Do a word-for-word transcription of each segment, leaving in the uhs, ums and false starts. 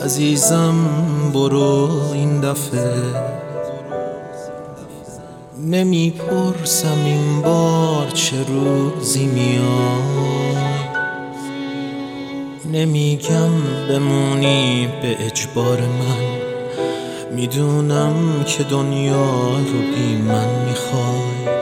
عزیزم برو این دفعه، نمیپرسم این بار چه روزی میای، نمیگم بمونی به اجبار من، میدونم که دنیا رو بی من میخوای.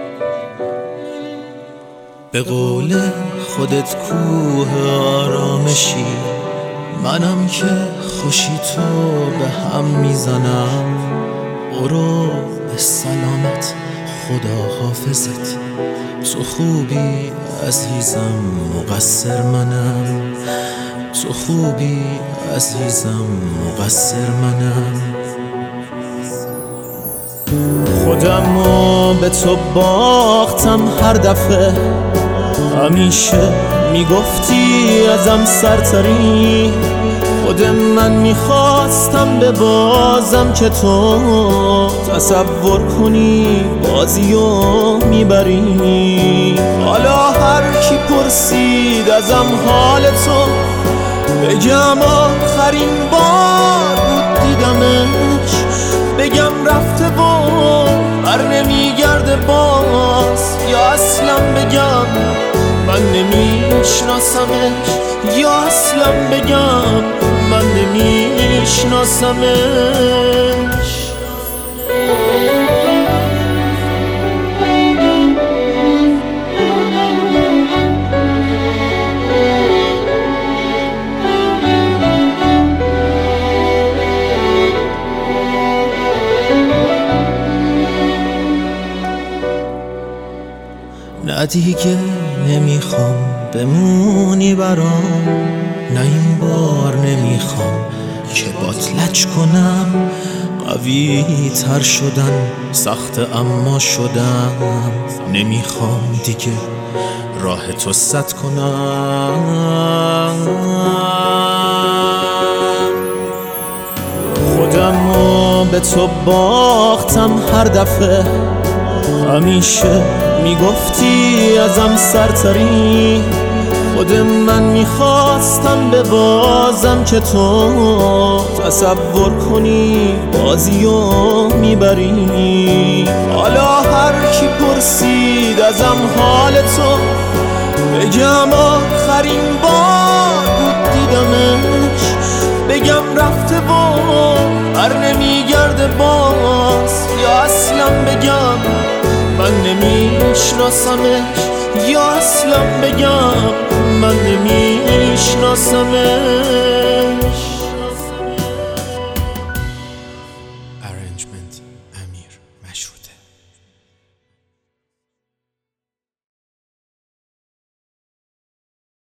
به قول خودت کوه آرامشی، منم که خوشی تو به هم میزنم. برو به سلامت، خدا حافظت، تو خوبی عزیزم، مقصر منم. تو خوبی عزیزم، مقصر منم. خودمو به تو باختم هر دفعه، همیشه میگفتی ازم سرتری. خود من میخواستم به بازم که تو تصور کنی بازیو میبری. حالا هر کی پرسید ازم حال تو، بگم آخرین بار بود دیدمش، بگم رفته و بر نمیگرده باز، یا اصلا بگم من نمیشناسمش، یا اصلا بگم من نمیشناسمش. نه دیگه نمیخوام بمونی برام، نه این بار نمیخوام که بات لج کنم. قوی تر شدن سخت اما شدم، نمیخوام دیگه راه تو سد کنم. خودمو به تو باختم هر دفعه، همیشه میگفتی ازم سرتری. خود من میخواستم به بازم که تو تصور کنی بازیو میبری. حالا هر کی پرسید ازم حال تو، بگم آخرین بار بود دیدمش، بگم رفته و بر نمیگرده باز، یا اصلا بگم من نمیشناسمش، یا اصلا بگم من نمیشناسمش.